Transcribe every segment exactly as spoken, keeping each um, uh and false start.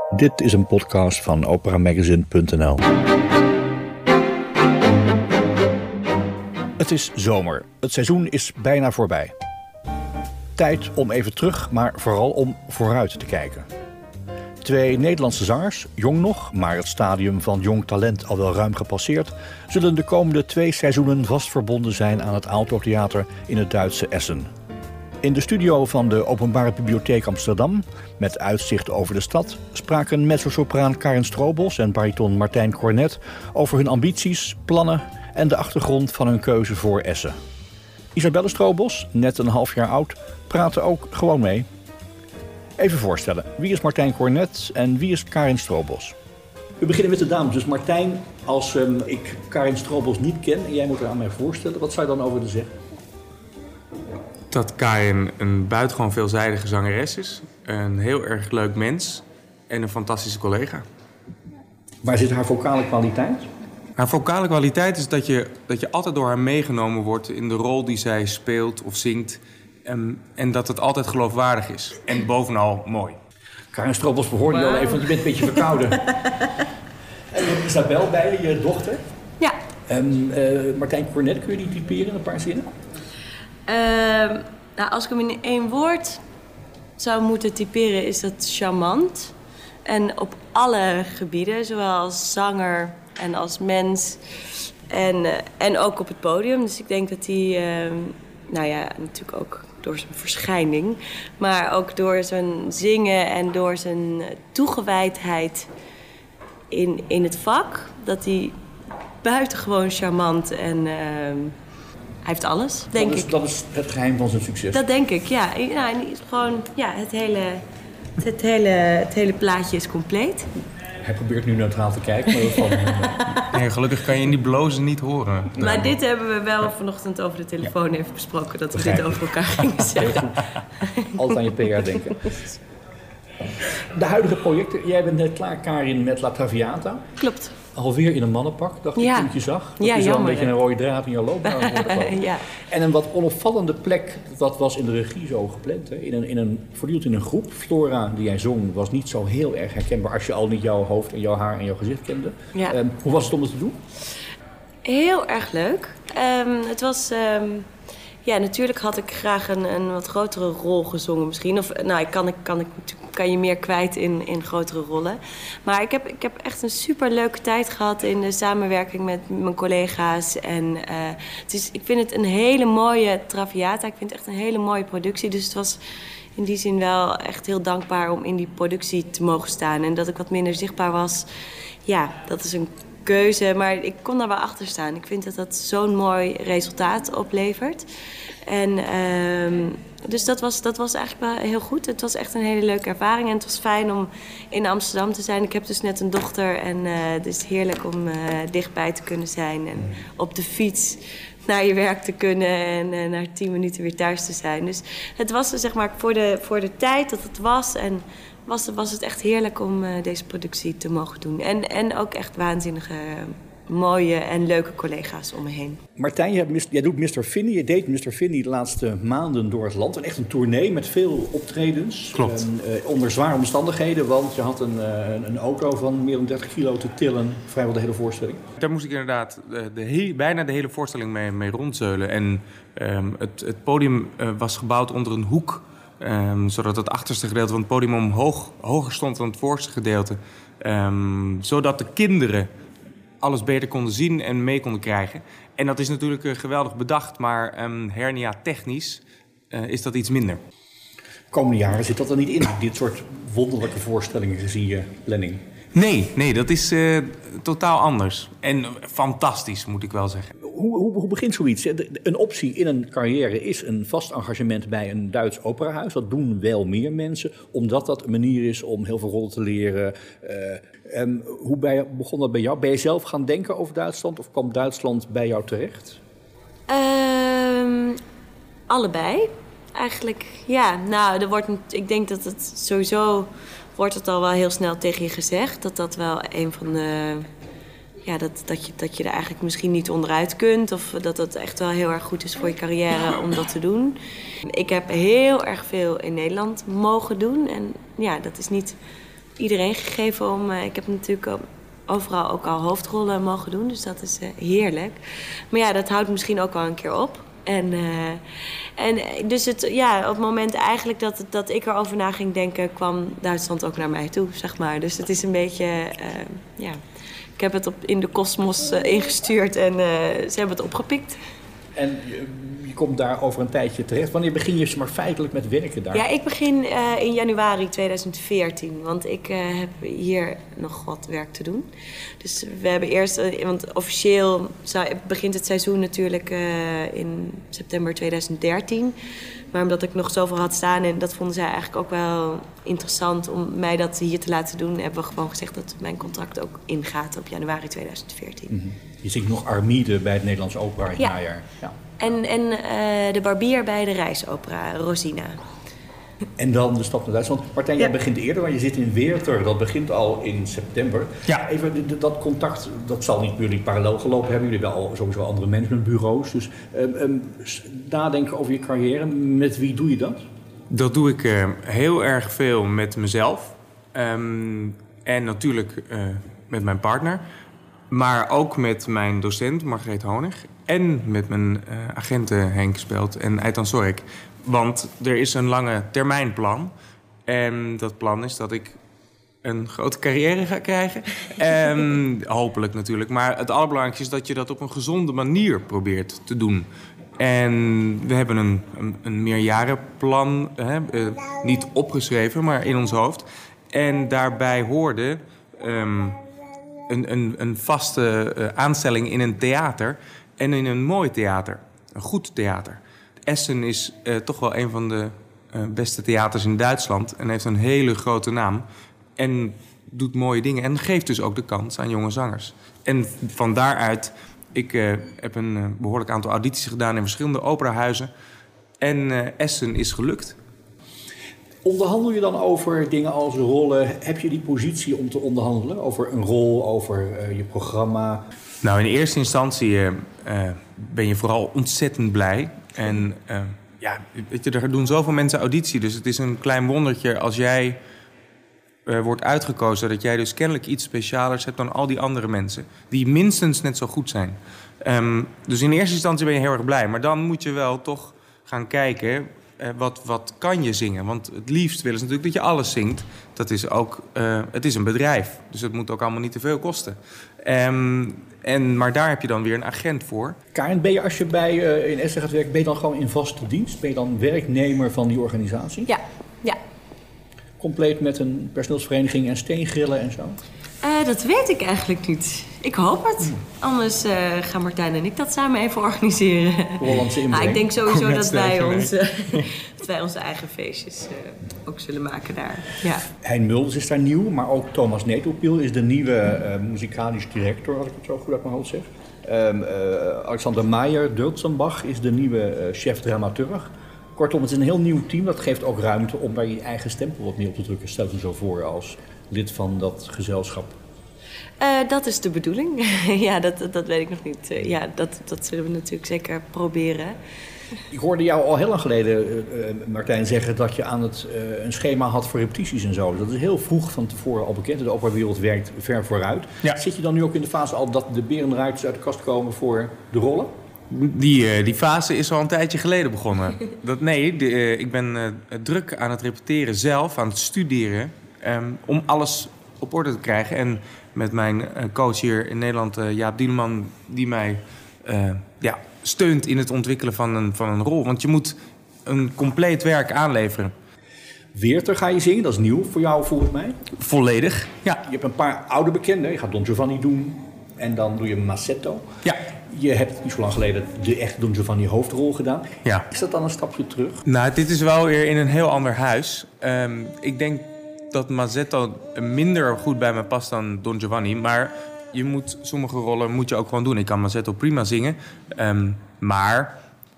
Dit is een podcast van operamagazine punt n l. Het is zomer. Het seizoen is bijna voorbij. Tijd om even terug, maar vooral om vooruit te kijken. Twee Nederlandse zangers, jong nog, maar het stadium van jong talent al wel ruim gepasseerd, zullen de komende twee seizoenen vast verbonden zijn aan het Aalto Theater in het Duitse Essen. In de studio van de Openbare Bibliotheek Amsterdam, met uitzicht over de stad, spraken mezzosopraan Karin Stroobos en bariton Martijn Cornet over hun ambities, plannen en de achtergrond van hun keuze voor Essen. Isabelle Stroobos, net een half jaar oud, praatte ook gewoon mee. Even voorstellen, wie is Martijn Cornet en wie is Karin Stroobos? We beginnen met de dames. Dus Martijn, als um, ik Karin Stroobos niet ken en jij moet er aan mij voorstellen, wat zou je dan over willen zeggen? Dat Karin een buitengewoon veelzijdige zangeres is, een heel erg leuk mens en een fantastische collega. Waar zit haar vocale kwaliteit? Haar vocale kwaliteit is dat je, dat je altijd door haar meegenomen wordt in de rol die zij speelt of zingt. En, en dat het altijd geloofwaardig is. En bovenal mooi. Karin Stroobos, we hoorden je al even, want je bent een beetje verkouden. En je hebt Isabel bij je, je dochter. Ja. En uh, Martijn Cornet, kun je die typeren in een paar zinnen? Uh, nou, als ik hem in één woord zou moeten typeren, is dat charmant. En op alle gebieden, zowel als zanger en als mens. En, uh, en ook op het podium. Dus ik denk dat hij, uh, nou ja, natuurlijk ook door zijn verschijning, maar ook door zijn zingen en door zijn toegewijdheid in, in het vak, dat hij buitengewoon charmant en uh, hij heeft alles, denk dat is, ik. Dat is het geheim van zijn succes. Dat denk ik, ja. ja en is gewoon, ja het, hele, het, hele, het hele plaatje is compleet. Hij probeert nu neutraal te kijken. Maar van, uh... nee, gelukkig kan je in die blozen niet horen. Maar nee. Dit hebben we wel vanochtend over de telefoon ja. even besproken. Dat we Begrijp dit over elkaar gingen zeggen. Altijd aan je P R denken. De huidige projecten. Jij bent net klaar, Karin, met La Traviata. Klopt. Alweer in een mannenpak, dacht ik ja. toen ik je zag. Dat ja, is wel jammer, een beetje een rode draad in je loopbaan. ja. En een wat onopvallende plek, dat was in de regie zo gepland. Hè? In een, in een, voortdurend in een groep. Flora, die jij zong, was niet zo heel erg herkenbaar als je al niet jouw hoofd en jouw haar en jouw gezicht kende. Ja. Um, hoe was het om het te doen? Heel erg leuk. Um, het was... Um... Ja, natuurlijk had ik graag een, een wat grotere rol gezongen misschien. Of nou, ik kan, ik kan, ik kan je meer kwijt in, in grotere rollen. Maar ik heb, ik heb echt een superleuke tijd gehad in de samenwerking met mijn collega's. En uh, het is, ik vind het een hele mooie Traviata. Ik vind het echt een hele mooie productie. Dus het was in die zin wel echt heel dankbaar om in die productie te mogen staan. En dat ik wat minder zichtbaar was, ja, dat is een keuze, maar ik kon daar wel achter staan. Ik vind dat dat zo'n mooi resultaat oplevert. En uh, dus dat was, dat was eigenlijk wel heel goed. Het was echt een hele leuke ervaring en het was fijn om in Amsterdam te zijn. Ik heb dus net een dochter en uh, het is heerlijk om uh, dichtbij te kunnen zijn en op de fiets naar je werk te kunnen en uh, na tien minuten weer thuis te zijn. Dus het was zeg maar voor de, voor de tijd dat het was en Was, was het echt heerlijk om uh, deze productie te mogen doen. En, en ook echt waanzinnige, mooie en leuke collega's om me heen. Martijn, jij, jij doet mister Finney. Je deed mister Finney de laatste maanden door het land. En echt een tournee met veel optredens. Klopt. En, uh, onder zware omstandigheden, want je had een, uh, een auto van meer dan dertig kilo te tillen. Vrijwel de hele voorstelling. Daar moest ik inderdaad de, de he- bijna de hele voorstelling mee, mee rondzeulen. En um, het, het podium uh, was gebouwd onder een hoek. Um, zodat het achterste gedeelte van het podium omhoog, hoger stond dan het voorste gedeelte. Um, zodat de kinderen alles beter konden zien en mee konden krijgen. En dat is natuurlijk uh, geweldig bedacht, maar um, hernia technisch uh, is dat iets minder. Komende jaren zit dat er niet in, dit soort wonderlijke voorstellingen gezien je planning? Nee, nee, dat is uh, totaal anders. En fantastisch, moet ik wel zeggen. Hoe, hoe, hoe begint zoiets? Een optie in een carrière is een vast engagement bij een Duits operahuis. Dat doen wel meer mensen, omdat dat een manier is om heel veel rollen te leren. Uh, en hoe bij, begon dat bij jou? Ben je zelf gaan denken over Duitsland of kwam Duitsland bij jou terecht? Um, allebei. Eigenlijk, ja. Nou, er wordt, ik denk dat het sowieso wordt het al wel heel snel tegen je gezegd. Dat dat wel een van de... Ja, dat, dat, je, dat je er eigenlijk misschien niet onderuit kunt. Of dat het echt wel heel erg goed is voor je carrière om dat te doen. Ik heb heel erg veel in Nederland mogen doen. En ja, dat is niet iedereen gegeven om... Uh, ik heb natuurlijk uh, overal ook al hoofdrollen mogen doen, dus dat is uh, heerlijk. Maar ja, dat houdt misschien ook wel een keer op. En, uh, en dus het, ja, op het moment eigenlijk dat, dat ik erover na ging denken, kwam Duitsland ook naar mij toe, zeg maar. Dus het is een beetje, uh, ja, ik heb het op, in de kosmos uh, ingestuurd en uh, ze hebben het opgepikt. En je, je komt daar over een tijdje terecht. Wanneer begin je maar feitelijk met werken daar? Ja, ik begin uh, in januari tweeduizend veertien. Want ik uh, heb hier nog wat werk te doen. Dus we hebben eerst... Uh, want officieel zou, begint het seizoen natuurlijk uh, in september tweeduizend dertien. Maar omdat ik nog zoveel had staan... en dat vonden zij eigenlijk ook wel interessant om mij dat hier te laten doen... hebben we gewoon gezegd dat mijn contract ook ingaat op januari tweeduizend veertien. Mm-hmm. Je zingt nog Armide bij het Nederlands Opera in het ja. najaar. Ja. En, en uh, de barbier bij de Reisopera, Rosina. En dan de stap naar Duitsland. Martijn, jij ja. begint eerder, want je zit in Werther. Dat begint al in september. Ja. Even de, de, dat contact, dat zal niet jullie parallel gelopen hebben. Jullie hebben al sowieso andere managementbureaus. Dus um, um, nadenken over je carrière. Met wie doe je dat? Dat doe ik uh, heel erg veel met mezelf. Um, en natuurlijk uh, met mijn partner. Maar ook met mijn docent Margreet Honig. En met mijn uh, agenten Henk Spelt en Eitan Sorek. Want er is een lange termijnplan. En dat plan is dat ik een grote carrière ga krijgen. En, hopelijk natuurlijk. Maar het allerbelangrijkste is dat je dat op een gezonde manier probeert te doen. En we hebben een, een, een meerjarenplan, hè, uh, niet opgeschreven, maar in ons hoofd. En daarbij hoorde um, een, een, een vaste uh, aanstelling in een theater. En in een mooi theater. Een goed theater. Essen is uh, toch wel een van de uh, beste theaters in Duitsland. En heeft een hele grote naam. En doet mooie dingen. En geeft dus ook de kans aan jonge zangers. En van daaruit... Ik uh, heb een uh, behoorlijk aantal audities gedaan in verschillende operahuizen. En uh, Essen is gelukt. Onderhandel je dan over dingen als rollen? Heb je die positie om te onderhandelen? Over een rol, over uh, je programma? Nou, in eerste instantie uh, uh, ben je vooral ontzettend blij. En uh, ja, weet je, er doen zoveel mensen auditie. Dus het is een klein wondertje als jij uh, wordt uitgekozen... dat jij dus kennelijk iets specialers hebt dan al die andere mensen... die minstens net zo goed zijn. Um, dus in eerste instantie ben je heel erg blij. Maar dan moet je wel toch gaan kijken... Uh, wat, wat kan je zingen? Want het liefst willen ze natuurlijk dat je alles zingt. Dat is ook, uh, het is een bedrijf. Dus het moet ook allemaal niet te veel kosten. Um, en, maar daar heb je dan weer een agent voor. Karen, ben je als je bij uh, in Essen gaat werken... ben je dan gewoon in vaste dienst? Ben je dan werknemer van die organisatie? Ja, ja. Compleet met een personeelsvereniging en steengrillen en zo? Uh, dat weet ik eigenlijk niet. Ik hoop het. Hmm. Anders uh, gaan Martijn en ik dat samen even organiseren. Hollandse inbreng. Ah, ik denk sowieso dat wij, onze, dat wij onze eigen feestjes uh, ook zullen maken daar. Ja. Hein Mulders is daar nieuw, maar ook Thomas Netelpiel is de nieuwe uh, muzikalisch director, als ik het zo goed uit mijn hoofd zeg. Um, uh, Alexander Meijer Dulzenbach is de nieuwe uh, chef-dramaturg. Kortom, het is een heel nieuw team. Dat geeft ook ruimte om daar je eigen stempel wat meer op te drukken. Stel je zo voor als lid van dat gezelschap. Uh, dat is de bedoeling. ja, dat, dat weet ik nog niet. Uh, ja, dat, dat zullen we natuurlijk zeker proberen. Ik hoorde jou al heel lang geleden, uh, Martijn, zeggen dat je aan het, uh, een schema had voor repetities en zo. Dat is heel vroeg van tevoren al bekend. De operawereld werkt ver vooruit. Ja. Zit je dan nu ook in de fase al dat de berenruiters uit de kast komen voor de rollen? Die, uh, die fase is al een tijdje geleden begonnen. dat, nee, de, uh, ik ben uh, druk aan het repeteren zelf, aan het studeren... Um, om alles op orde te krijgen. En met mijn uh, coach hier in Nederland, uh, Jaap Dieleman... die mij uh, ja, steunt in het ontwikkelen van een, van een rol. Want je moet een compleet werk aanleveren. Werther ga je zingen, dat is nieuw voor jou volgens mij. Volledig, ja. Je hebt een paar oude bekenden. Je gaat Don Giovanni doen en dan doe je Massetto. Ja. Je hebt niet zo lang geleden de echte Don Giovanni hoofdrol gedaan. Ja. Is dat dan een stapje terug? Nou, dit is wel weer in een heel ander huis. Um, ik denk... dat Massetto minder goed bij me past dan Don Giovanni. Maar je moet, sommige rollen moet je ook gewoon doen. Ik kan Massetto prima zingen. Um, maar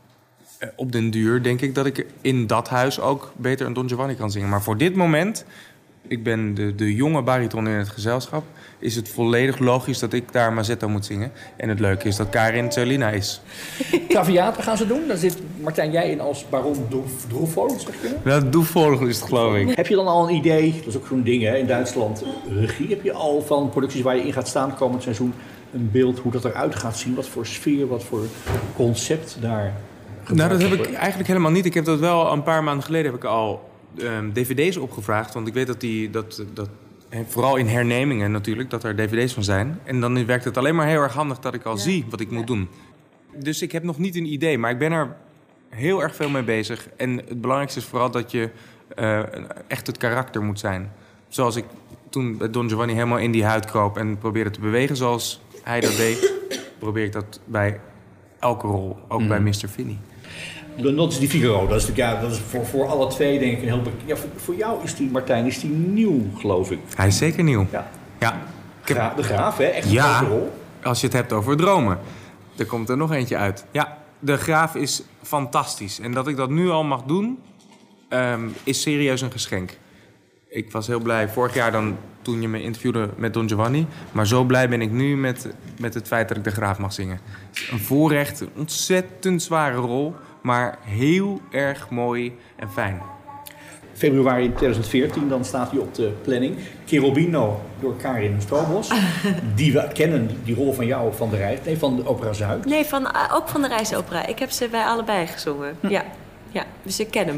uh, op den duur denk ik dat ik in dat huis ook beter een Don Giovanni kan zingen. Maar voor dit moment Ik ben de, de jonge bariton in het gezelschap. Is het volledig logisch dat ik daar Mazzetto moet zingen. En het leuke is dat Karin Zeulina is. Traviata gaan ze doen. Daar zit Martijn jij in als baron Droefvogel, zeg je? Dat Droefvogel is het, geloof ik. Heb je dan al een idee, dat is ook zo'n ding hè, in Duitsland, regie. Heb je al van producties waar je in gaat staan komend seizoen een beeld hoe dat eruit gaat zien? Wat voor sfeer, wat voor concept daar Nou, dat heb ik eigenlijk helemaal niet. Ik heb dat wel een paar maanden geleden heb ik al um, dvd's opgevraagd. Want ik weet dat die, dat, dat, vooral in hernemingen natuurlijk, dat er dvd's van zijn. En dan werkt het alleen maar heel erg handig dat ik al ja. zie wat ik moet doen. Dus ik heb nog niet een idee, maar ik ben er heel erg veel mee bezig. En het belangrijkste is vooral dat je uh, echt het karakter moet zijn. Zoals ik toen bij Don Giovanni helemaal in die huid kroop en probeerde te bewegen zoals hij dat deed, probeer ik dat bij elke rol, ook mm. bij mister Vinnie. Dat is die Figaro, dat is, ja, dat is voor, voor alle twee denk ik een heel... Ja, voor, voor jou is die, Martijn, is die nieuw, geloof ik. Hij is zeker nieuw. Ja. ja. Gra- de Graaf, hè? Echt een ja, grote rol. Als je het hebt over dromen. Er komt er nog eentje uit. Ja, de Graaf is fantastisch. En dat ik dat nu al mag doen, um, is serieus een geschenk. Ik was heel blij vorig jaar dan, toen je me interviewde met Don Giovanni. Maar zo blij ben ik nu met, met het feit dat ik de Graaf mag zingen. Een voorrecht, een ontzettend zware rol, maar heel erg mooi en fijn. Februari twintig veertien, dan staat hij op de planning. Cherubino door Karin Stroobos. Die we kennen, die rol van jou van de Reis. Nee, van de Opera Zuid. Nee, van, ook van de Reisopera. Ik heb ze bij allebei gezongen. Hm. Ja. ja, dus ik ken hem.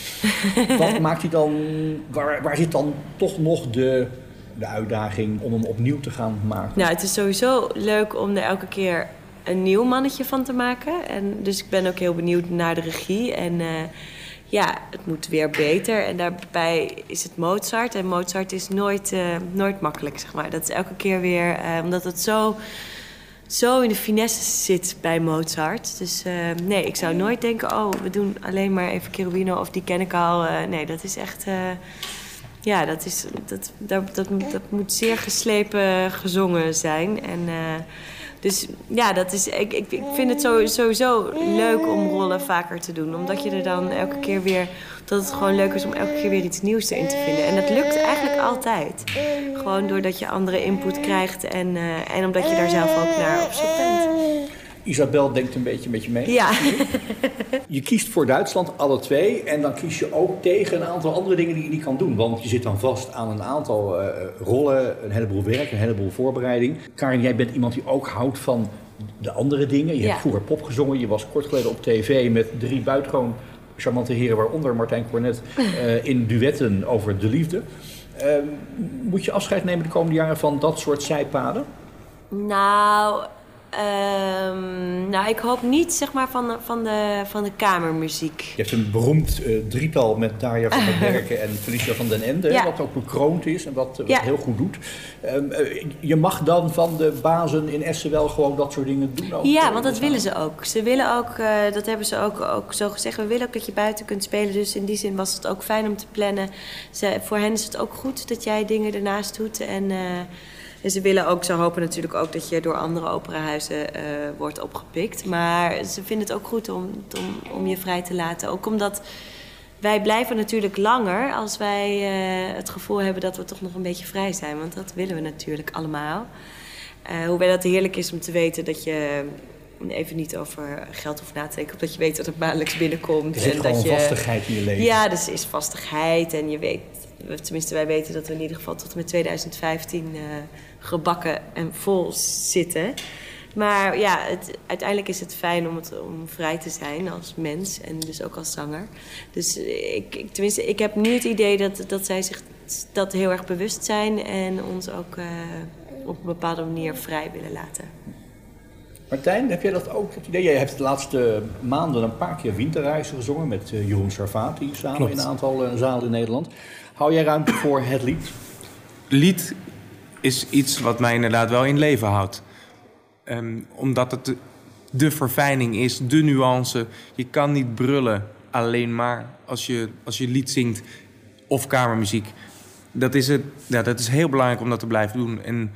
Wat maakt hij dan, waar, waar zit dan toch nog de, de uitdaging om hem opnieuw te gaan maken? Nou, het is sowieso leuk om er elke keer een nieuw mannetje van te maken. En dus ik ben ook heel benieuwd naar de regie. En uh, ja, het moet weer beter. En daarbij is het Mozart. En Mozart is nooit, uh, nooit makkelijk, zeg maar. Dat is elke keer weer, uh, omdat het zo... zo in de finesse zit bij Mozart. Dus uh, nee, ik zou nooit denken... oh, we doen alleen maar even Cherubino of die ken ik al. Uh, nee, dat is echt... Uh, ja, dat, is, dat, dat, dat, dat moet zeer geslepen gezongen zijn. En, uh, dus ja, dat is, ik, ik, ik vind het sowieso leuk om rollen vaker te doen. Omdat je er dan elke keer weer... dat het gewoon leuk is om elke keer weer iets nieuws erin te vinden. En dat lukt eigenlijk altijd. Gewoon doordat je andere input krijgt en, uh, en omdat je daar zelf ook naar op zoek bent. Isabel denkt een beetje met je mee. Ja. Je kiest voor Duitsland, alle twee. En dan kies je ook tegen een aantal andere dingen die je niet kan doen. Want je zit dan vast aan een aantal uh, rollen, een heleboel werk, een heleboel voorbereiding. Karin, jij bent iemand die ook houdt van de andere dingen. Je ja. hebt vroeger pop gezongen. Je was kort geleden op tv met drie buitengewoon charmante heren, waaronder Martijn Cornet, uh, in duetten over de liefde. Uh, moet je afscheid nemen de komende jaren van dat soort zijpaden? Nou, um, nou ik hoop niet zeg maar van de, van de, van de kamermuziek. Je hebt een beroemd uh, drietal met Daria van der Berken en Felicia van den Ende, ja. wat ook bekroond is en wat, wat ja. heel goed doet. Um, uh, je mag dan van de bazen in Essen wel gewoon dat soort dingen doen? Ook, ja, want dat willen ze ook. Ze willen ook, uh, dat hebben ze ook, ook zo gezegd, we willen ook dat je buiten kunt spelen. Dus in die zin was het ook fijn om te plannen. Ze, voor hen is het ook goed dat jij dingen ernaast doet en... Uh, En ze willen ook, ze hopen natuurlijk ook dat je door andere operahuizen uh, wordt opgepikt. Maar ze vinden het ook goed om, om, om je vrij te laten. Ook omdat wij blijven natuurlijk langer als wij uh, het gevoel hebben dat we toch nog een beetje vrij zijn. Want dat willen we natuurlijk allemaal. Uh, hoewel het heerlijk is om te weten dat je even niet over geld hoeft na te denken. Omdat je weet dat het maandelijks binnenkomt. Er zit en gewoon dat je, vastigheid in je leven. Ja, dus er is vastigheid en je weet... Tenminste, wij weten dat we in ieder geval tot en met twintig vijftien uh, gebakken en vol zitten. Maar ja, het, uiteindelijk is het fijn om, het, om vrij te zijn als mens en dus ook als zanger. Dus ik, ik, tenminste, ik heb nu het idee dat, dat zij zich dat heel erg bewust zijn en ons ook uh, op een bepaalde manier vrij willen laten. Martijn, heb jij dat ook het idee? Jij hebt de laatste maanden een paar keer Winterreizen gezongen met uh, Jeroen Sarfati samen Klopt. in een aantal uh, zalen in Nederland. Hou jij ruimte voor het lied? Lied is iets wat mij inderdaad wel in leven houdt. Um, omdat het de, de verfijning is, de nuance. Je kan niet brullen alleen maar als je, als je lied zingt of kamermuziek. Dat is, het, ja, dat is heel belangrijk om dat te blijven doen. En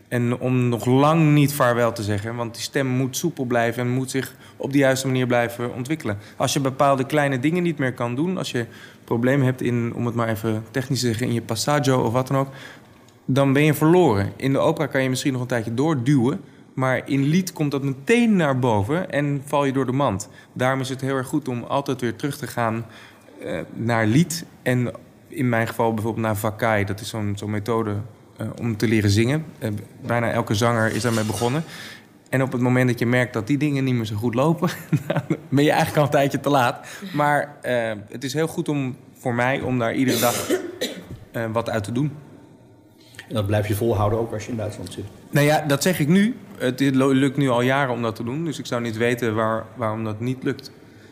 En om nog lang niet vaarwel te zeggen, want die stem moet soepel blijven en moet zich op de juiste manier blijven ontwikkelen. Als je bepaalde kleine dingen niet meer kan doen, als je problemen hebt in, om het maar even technisch te zeggen, in je passaggio of wat dan ook, dan ben je verloren. In de opera kan je misschien nog een tijdje doorduwen, maar in lied komt dat meteen naar boven en val je door de mand. Daarom is het heel erg goed om altijd weer terug te gaan uh, naar lied. En in mijn geval bijvoorbeeld naar Vakai. Dat is zo'n, zo'n methode uh, om te leren zingen. Uh, bijna elke zanger is daarmee begonnen. En op het moment dat je merkt dat die dingen niet meer zo goed lopen, dan ben je eigenlijk al een tijdje te laat. Maar uh, het is heel goed om, voor mij om daar iedere dag uh, wat uit te doen. En dat blijf je volhouden ook als je in Duitsland zit? Nou ja, dat zeg ik nu. Het lukt nu al jaren om dat te doen. Dus ik zou niet weten waar, waarom dat niet lukt.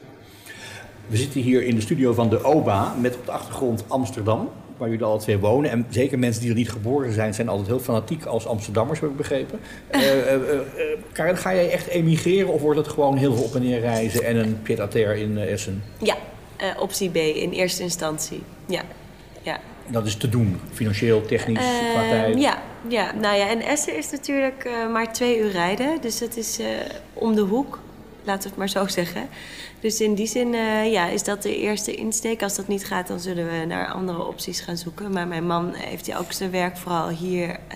We zitten hier in de studio van de O B A met op de achtergrond Amsterdam, waar jullie alle twee wonen. En zeker mensen die er niet geboren zijn, zijn altijd heel fanatiek als Amsterdammers, heb ik begrepen. Uh, uh, uh, Karin, ga jij echt emigreren of wordt het gewoon heel veel op en neer reizen en een pied-à-terre in uh, Essen? Ja, uh, optie B in eerste instantie. Ja, ja. Dat is te doen, financieel, technisch, uh, qua tijd? Ja, ja, nou ja, en Essen is natuurlijk uh, maar twee uur rijden. Dus dat is uh, om de hoek, laten we het maar zo zeggen. Dus in die zin uh, ja, is dat de eerste insteek. Als dat niet gaat, dan zullen we naar andere opties gaan zoeken. Maar mijn man heeft ja ook zijn werk vooral hier uh,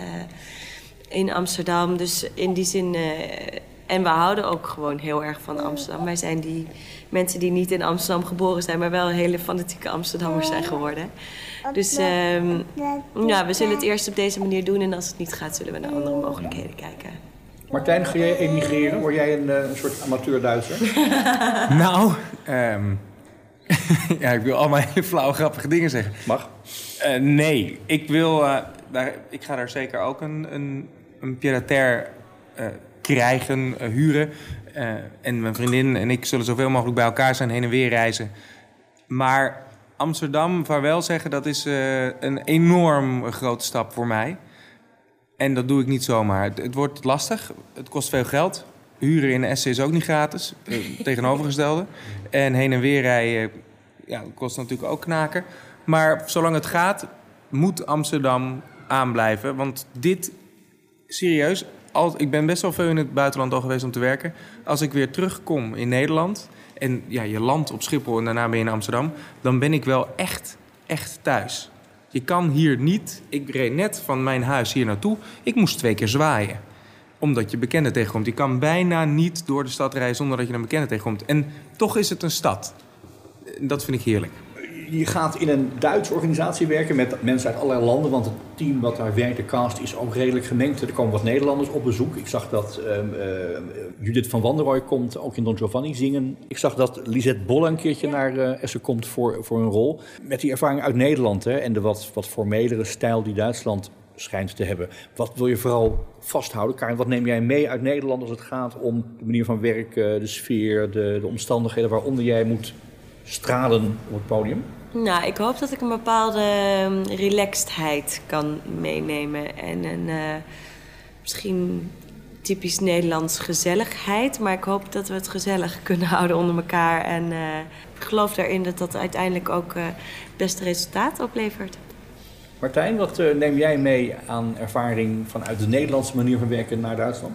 in Amsterdam. Dus in die zin... Uh, en we houden ook gewoon heel erg van Amsterdam. Wij zijn die mensen die niet in Amsterdam geboren zijn, maar wel hele fanatieke Amsterdammers zijn geworden. Dus um, ja, we zullen het eerst op deze manier doen. En als het niet gaat, zullen we naar andere mogelijkheden kijken. Martijn, ga jij emigreren? Word jij een, een soort amateur-Duitser? Nou, um, ja, ik wil allemaal hele flauwe, grappige dingen zeggen. Mag? Uh, nee, ik wil... Uh, daar, ik ga daar zeker ook een, een, een pied-à-terre uh, krijgen, uh, huren. Uh, en mijn vriendin en ik zullen zoveel mogelijk bij elkaar zijn, heen en weer reizen. Maar Amsterdam, vaarwel zeggen, dat is uh, een enorm grote stap voor mij. En dat doe ik niet zomaar. Het, het wordt lastig, het kost veel geld. Huren in Essen is ook niet gratis, uh, tegenovergestelde. En heen en weer rijden ja, kost natuurlijk ook knaken. Maar zolang het gaat, moet Amsterdam aanblijven. Want dit, serieus, al, ik ben best wel veel in het buitenland al geweest om te werken. Als ik weer terugkom in Nederland en ja, je landt op Schiphol en daarna ben je in Amsterdam, dan ben ik wel echt, echt thuis. Je kan hier niet... Ik reed net van mijn huis hier naartoe. Ik moest twee keer zwaaien. Omdat je bekenden tegenkomt. Je kan bijna niet door de stad rijden zonder dat je een bekende tegenkomt. En toch is het een stad. Dat vind ik heerlijk. Je gaat in een Duitse organisatie werken met mensen uit allerlei landen. Want het team wat daar werkt, de cast, is ook redelijk gemengd. Er komen wat Nederlanders op bezoek. Ik zag dat uh, uh, Judith van Wanrooy komt ook in Don Giovanni zingen. Ik zag dat Lisette Bolle een keertje naar uh, Essen komt voor, voor een rol. Met die ervaring uit Nederland hè, en de wat, wat formelere stijl die Duitsland schijnt te hebben. Wat wil je vooral vasthouden, Karin? Wat neem jij mee uit Nederland als het gaat om de manier van werken, de sfeer, de, de omstandigheden waaronder jij moet stralen op het podium? Nou, ik hoop dat ik een bepaalde relaxedheid kan meenemen. En een uh, misschien typisch Nederlands gezelligheid. Maar ik hoop dat we het gezellig kunnen houden onder elkaar. En uh, ik geloof daarin dat dat uiteindelijk ook uh, het beste resultaat oplevert. Martijn, wat uh, neem jij mee aan ervaring vanuit de Nederlandse manier van werken naar Duitsland?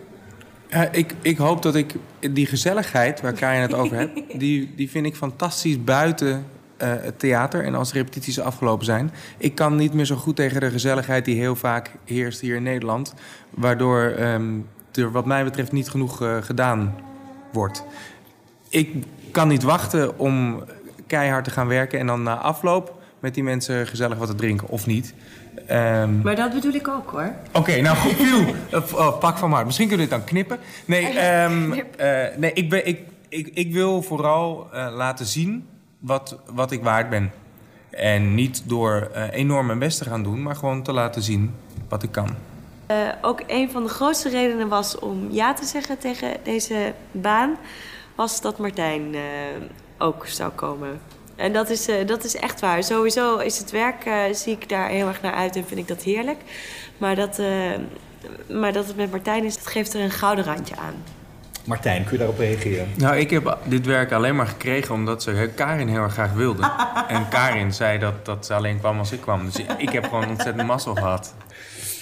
Uh, ik, ik hoop dat ik die gezelligheid waar Karin het over hebt, die, die vind ik fantastisch buiten uh, het theater en als repetities afgelopen zijn. Ik kan niet meer zo goed tegen de gezelligheid die heel vaak heerst hier in Nederland, waardoor um, er wat mij betreft niet genoeg uh, gedaan wordt. Ik kan niet wachten om keihard te gaan werken en dan na afloop met die mensen gezellig wat te drinken, of niet. Um... Maar dat bedoel ik ook, hoor. Oké, okay, nou goed, uh, pak van maar. Misschien kunnen we dit dan knippen. Nee, um, uh, nee ik, ben, ik, ik, ik wil vooral uh, laten zien wat, wat ik waard ben. En niet door uh, enorm mijn best te gaan doen, maar gewoon te laten zien wat ik kan. Uh, ook een van de grootste redenen was om ja te zeggen tegen deze baan, was dat Martijn uh, ook zou komen. En dat is, uh, dat is echt waar. Sowieso is het werk, uh, zie ik daar heel erg naar uit en vind ik dat heerlijk. Maar dat, uh, maar dat het met Martijn is, dat geeft er een gouden randje aan. Martijn, kun je daarop reageren? Nou, ik heb dit werk alleen maar gekregen omdat ze Karin heel erg graag wilde. En Karin zei dat, dat ze alleen kwam als ik kwam. Dus ik heb gewoon ontzettend mazzel gehad.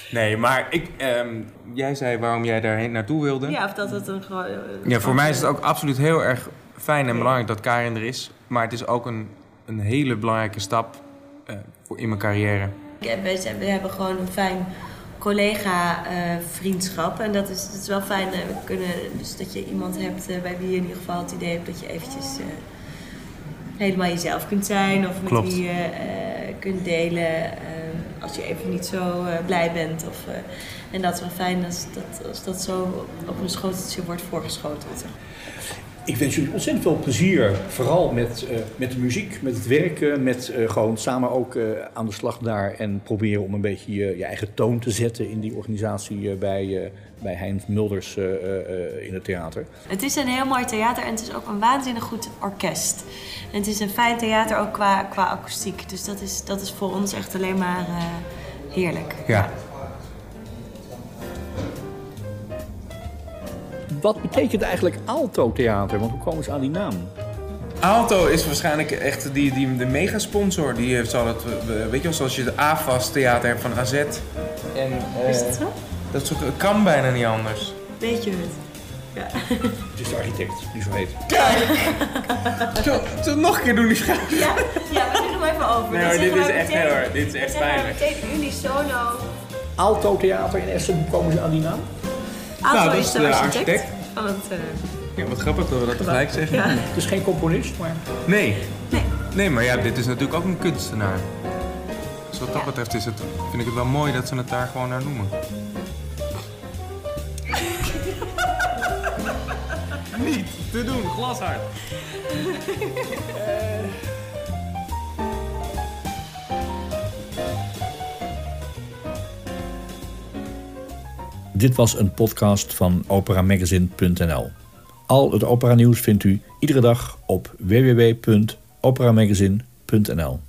Nee, maar ik, um, jij zei waarom jij daarheen naartoe wilde. Ja, of dat het een gewoon... Ja, voor mij is het ook absoluut heel erg fijn en belangrijk dat Karin er is. Maar het is ook een, een hele belangrijke stap uh, voor in mijn carrière. Ja, we, we hebben gewoon een fijn collega-vriendschap. Uh, en dat is, dat is wel fijn. Uh, we kunnen, dus dat je iemand hebt uh, bij wie je in ieder geval het idee hebt dat je eventjes... Uh, helemaal jezelf kunt zijn. Of met Klopt. wie je uh, kunt delen. Uh, als je even niet zo uh, blij bent. Of, uh, en dat is wel fijn als dat, als dat zo op een schoteltje wordt voorgeschoteld. Ik wens jullie ontzettend veel plezier. Vooral met, uh, met de muziek, met het werken. Met uh, gewoon samen ook uh, aan de slag daar. En proberen om een beetje uh, je eigen toon te zetten in die organisatie uh, bij, uh, bij Hein Mulders uh, uh, in het theater. Het is een heel mooi theater en het is ook een waanzinnig goed orkest. En het is een fijn theater ook qua, qua akoestiek. Dus dat is, dat is voor ons echt alleen maar uh, heerlijk. Ja. Wat betekent eigenlijk Aalto Theater? Want hoe komen ze aan die naam? Aalto is waarschijnlijk echt die, die, de megasponsor. Die heeft zal het, weet je wel, zoals je de A F A S theater hebt van A Z. En, uh, is dat zo? Dat is ook, kan bijna niet anders. Weet je het? Ja. Het is de architect die zo heet. Kijk! Zullen we het nog een keer doen, die schrijf? Ja, ja, we doen hem even over. Nee, maar dit is echt heel erg. Dit is echt pijnlijk. Meteen unisono. Aalto Theater in Essen, hoe komen ze aan die naam? Aalto Nou, dat is is de de architect. architect. Van het, uh... Ja, wat grappig dat we dat tegelijk zeggen. Ja. Het is geen componist, maar... Nee. Nee. Nee, maar ja, dit is natuurlijk ook een kunstenaar. Dus wat dat Ja. betreft is het, vind ik het wel mooi dat ze het daar gewoon naar noemen. Niet te doen, glashard. Dit was een podcast van operamagazine punt n l. Al het operanieuws vindt u iedere dag op w w w punt operamagazine punt n l.